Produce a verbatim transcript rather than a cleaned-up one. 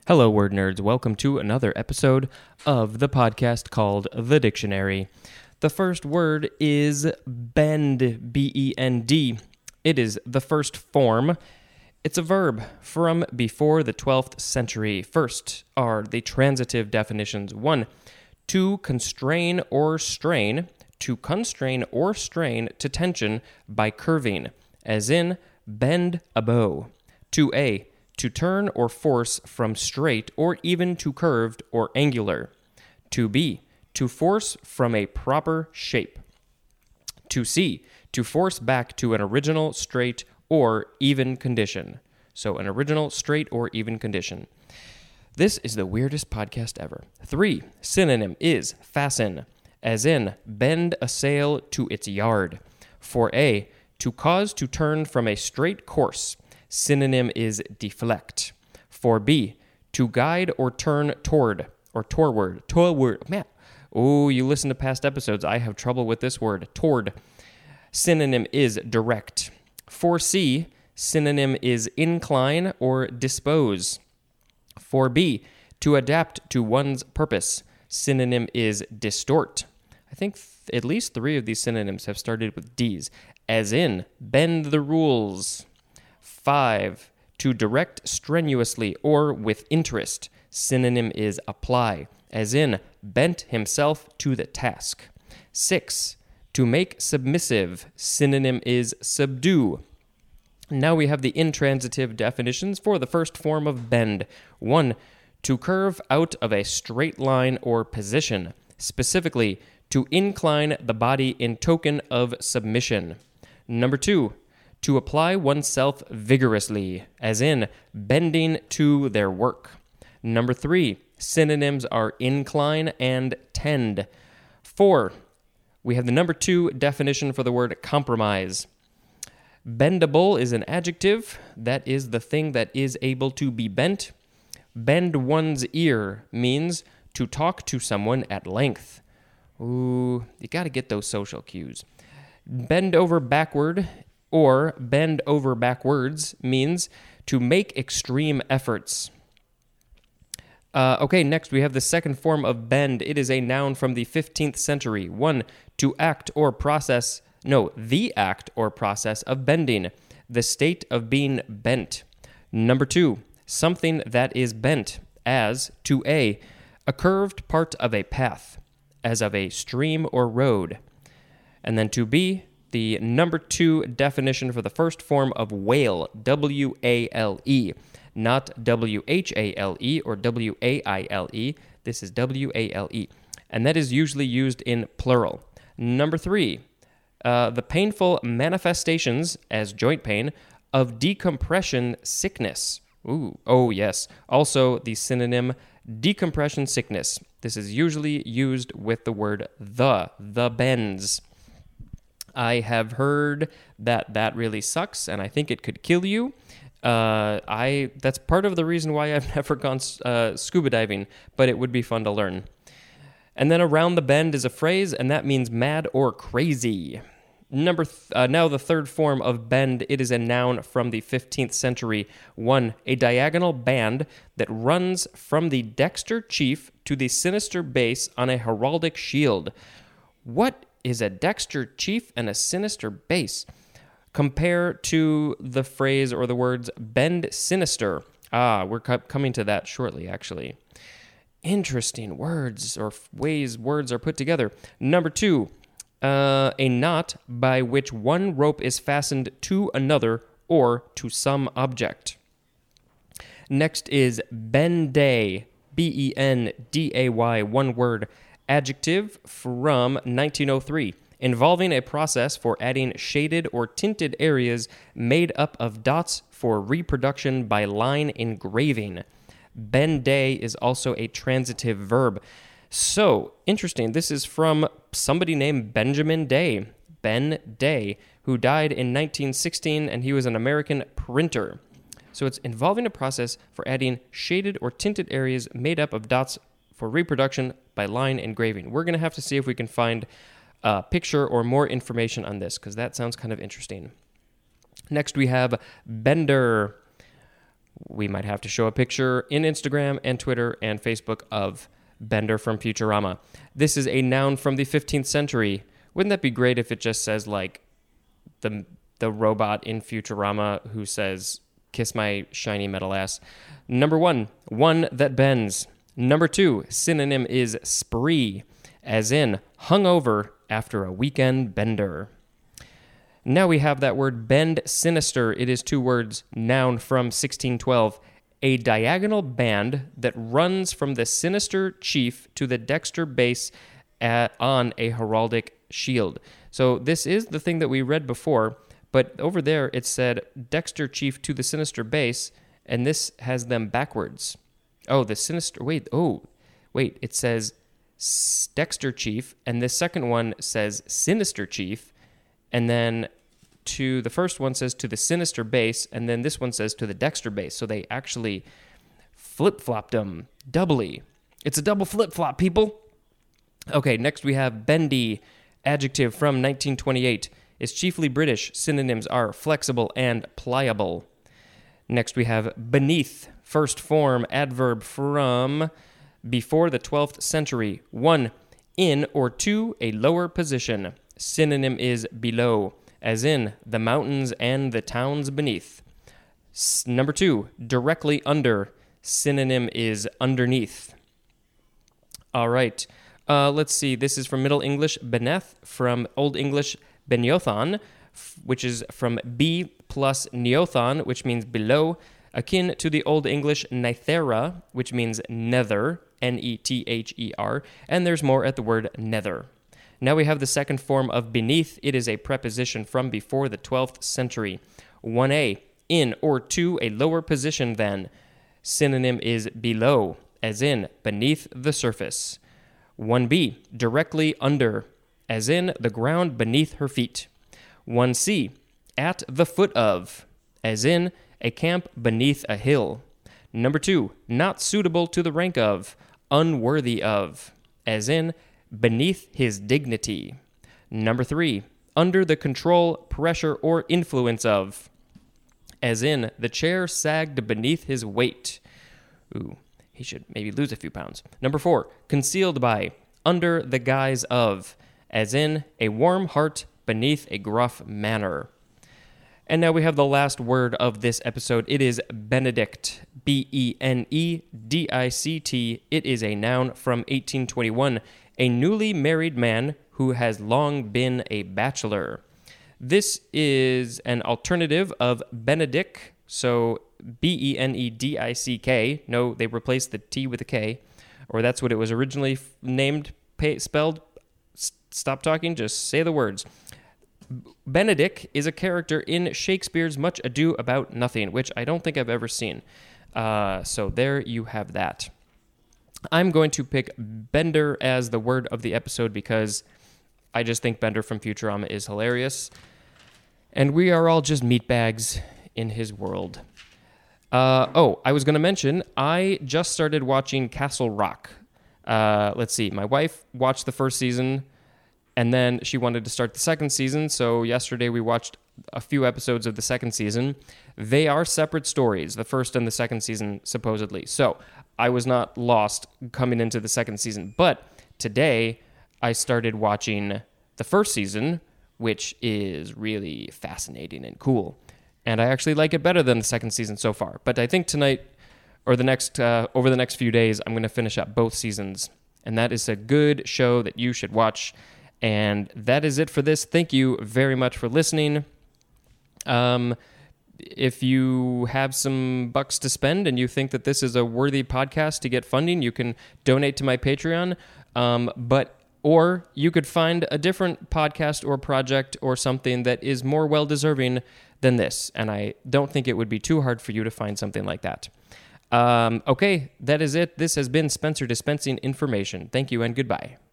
Hello, word nerds. Welcome to another episode of the podcast called The Dictionary. The first word is bend, B E N D. It is the first form. It's a verb from before the twelfth century. First are the transitive definitions. One, to constrain or strain, to constrain or strain to tension by curving, as in bend a bow. Two A, to turn or force from straight or even to curved or angular. two B, to force from a proper shape. two C, to force back to an original straight or even condition. So an original straight or even condition. This is the weirdest podcast ever. three, synonym is fasten, as in bend a sail to its yard. four A, to cause to turn from a straight course. Synonym is deflect. four B, to guide or turn toward, or toward, toward, man. Oh, you listen to past episodes. I have trouble with this word, toward. Synonym is direct. four C, synonym is incline or dispose. four B, to adapt to one's purpose. Synonym is distort. I think th- at least three of these synonyms have started with D's, as in bend the rules. five, to direct strenuously or with interest. Synonym is apply, as in bent himself to the task. six, to make submissive. Synonym is subdue. Now we have the intransitive definitions for the first form of bend. one, to curve out of a straight line or position. Specifically, to incline the body in token of submission. Number two, to apply oneself vigorously, as in bending to their work. Number three, synonyms are incline and tend. Four, we have the number two definition for the word compromise. Bendable is an adjective. That is the thing that is able to be bent. Bend one's ear means to talk to someone at length. Ooh, you got to get those social cues. Bend over backward or bend over backwards means to make extreme efforts. Uh, okay, next we have the second form of bend. It is a noun from the fifteenth century. One, to act or process, no, the act or process of bending, the state of being bent. Number two, something that is bent, as to A, a curved part of a path, as of a stream or road. And then to B, the number two definition for the first form of whale, W A L E, not W H A L E or W A I L E. This is W A L E, and that is usually used in plural. Number three, uh, the painful manifestations, as joint pain, of decompression sickness. Ooh, oh yes. Also, the synonym decompression sickness. This is usually used with the word the, the bends. I have heard that that really sucks, and I think it could kill you. Uh, I that's part of the reason why I've never gone uh, scuba diving, but it would be fun to learn. And then around the bend is a phrase, and that means mad or crazy. Number th- uh, now the third form of bend, it is a noun from the fifteenth century. One, a diagonal band that runs from the dexter chief to the sinister base on a heraldic shield. What is a dexter chief and a sinister base? Compare to the phrase or the words bend sinister. Ah, we're co- coming to that shortly, actually. Interesting words or ways words are put together. Number two, uh, a knot by which one rope is fastened to another or to some object. Next is benday, B E N D A Y, one word. Adjective from nineteen oh three, involving a process for adding shaded or tinted areas made up of dots for reproduction by line engraving. Benday is also a transitive verb. So, interesting. This is from somebody named Benjamin Day, Ben Day, who died in nineteen sixteen, and he was an American printer. So it's involving a process for adding shaded or tinted areas made up of dots for reproduction by line engraving. We're going to have to see if we can find a picture or more information on this, because that sounds kind of interesting. Next, we have bender. We might have to show a picture in Instagram and Twitter and Facebook of Bender from Futurama. This is a noun from the fifteenth century. Wouldn't that be great if it just says, like, the the robot in Futurama who says, "Kiss my shiny metal ass"? Number one, one that bends. Number two, synonym is spree, as in hungover after a weekend bender. Now we have that word bend sinister. It is two words, noun from sixteen twelve. A diagonal band that runs from the sinister chief to the dexter base at, on a heraldic shield. So this is the thing that we read before, but over there it said dexter chief to the sinister base, and this has them backwards. Oh, the sinister, wait, oh, wait, it says dexter chief, and this second one says sinister chief, and then to the first one says to the sinister base, and then this one says to the dexter base. So they actually flip-flopped them doubly. It's a double flip-flop, people. Okay, next we have bendy, adjective from nineteen twenty-eight. Is chiefly British. Synonyms are flexible and pliable. Next we have beneath, first form, adverb from before the twelfth century. One, in or to a lower position. Synonym is below, as in the mountains and the towns beneath. S- number two, directly under. Synonym is underneath. All right. Uh, let's see. This is from Middle English, beneth, from Old English, beniothon, f- which is from be plus neothon, which means below, akin to the Old English nethera, which means nether, N E T H E R, and there's more at the word nether. Now we have the second form of beneath. It is a preposition from before the twelfth century. one A, in or to a lower position than. Synonym is below, as in beneath the surface. one B, directly under, as in the ground beneath her feet. one C, at the foot of, as in a camp beneath a hill. Number two, not suitable to the rank of, unworthy of, as in beneath his dignity. Number three, under the control, pressure, or influence of, as in the chair sagged beneath his weight. Ooh, he should maybe lose a few pounds. Number four, concealed by, under the guise of, as in a warm heart beneath a gruff manner. And now we have the last word of this episode. It is Benedict, B E N E D I C T. It is a noun from eighteen twenty-one, a newly married man who has long been a bachelor. This is an alternative of Benedict, so B E N E D I C K. No, they replaced the T with a K, or that's what it was originally f- named, pay, spelled. S- stop talking, just say the words. Benedict is a character in Shakespeare's Much Ado About Nothing, which I don't think I've ever seen. Uh, so there you have that. I'm going to pick Bender as the word of the episode because I just think Bender from Futurama is hilarious. And we are all just meatbags in his world. Uh, oh, I was going to mention, I just started watching Castle Rock. Uh, let's see, my wife watched the first season, and then she wanted to start the second season, so yesterday we watched a few episodes of the second season. They are separate stories, the first and the second season, supposedly. So I was not lost coming into the second season. But today I started watching the first season, which is really fascinating and cool. And I actually like it better than the second season so far. But I think tonight, or the next uh, over the next few days, I'm going to finish up both seasons. And that is a good show that you should watch. And that is it for this. Thank you very much for listening. Um, if you have some bucks to spend and you think that this is a worthy podcast to get funding, you can donate to my Patreon. Um, but or you could find a different podcast or project or something that is more well-deserving than this. And I don't think it would be too hard for you to find something like that. Um, okay, that is it. This has been Spencer dispensing information. Thank you and goodbye.